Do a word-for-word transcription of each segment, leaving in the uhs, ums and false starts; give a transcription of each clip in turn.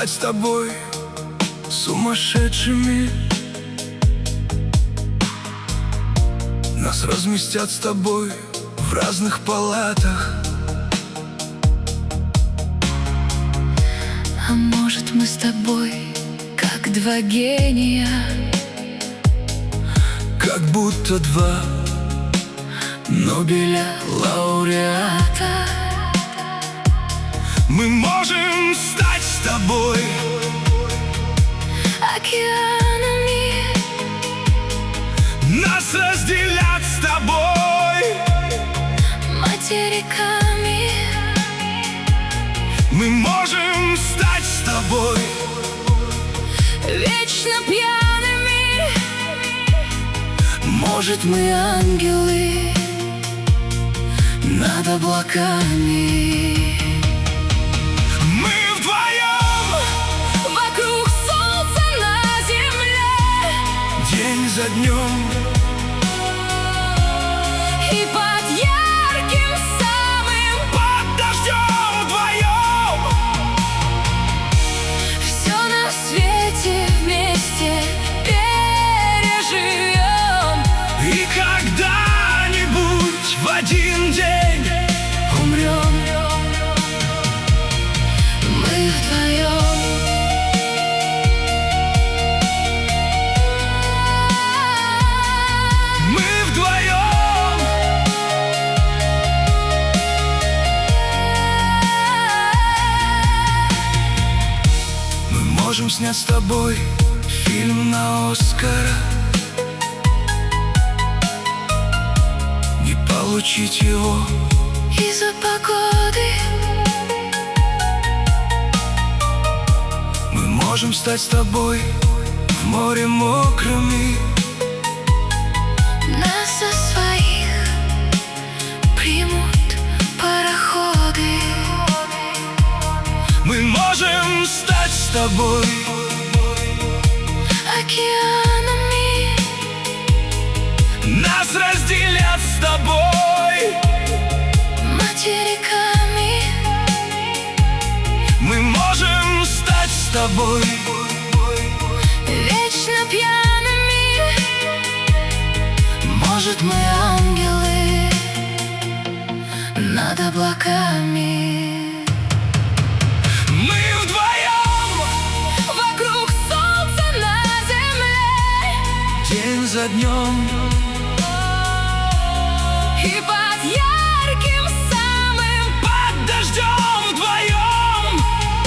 стать с тобой сумасшедшими. Нас разместят с тобой в разных палатах. А может, мы с тобой как два гения, как будто два Нобеля лауреата. Мы можем стать с тобой океанами. Нас разделят с тобой материками. Мы можем стать с тобой вечно пьяными. Может, мы ангелы над облаками. Мы вдвоем вокруг солнца на земле, день за днем. и под ярким самым Под дождем вдвоем. все на свете вместе переживем. И когда-нибудь в один день умрем. Мы вдвоем. Мы вдвоем. Мы можем снять с тобой фильм на Оскара и получить его Из-за погоды мы можем стать с тобой в море мокрыми. нас за своих примут пароходы. Мы можем стать с тобой океанами. Нас разделят с тобой материками. Мы можем стать с тобой Вечно пьяными. Может, мы ангелы над облаками. Мы вдвоем Вокруг солнца на земле, день за днем. и под ярким самым Под дождем вдвоем.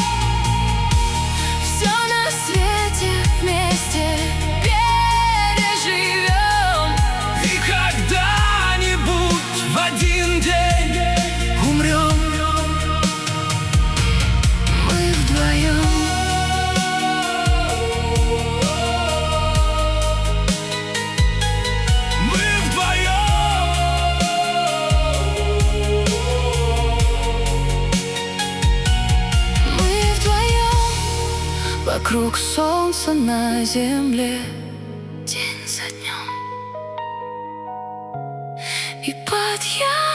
все на свете вместе переживем. И когда-нибудь в один день умрем. Мы вдвоем. Мы вдвоем. Мы вдвоем вокруг солнца на земле, день за днем, и под ярким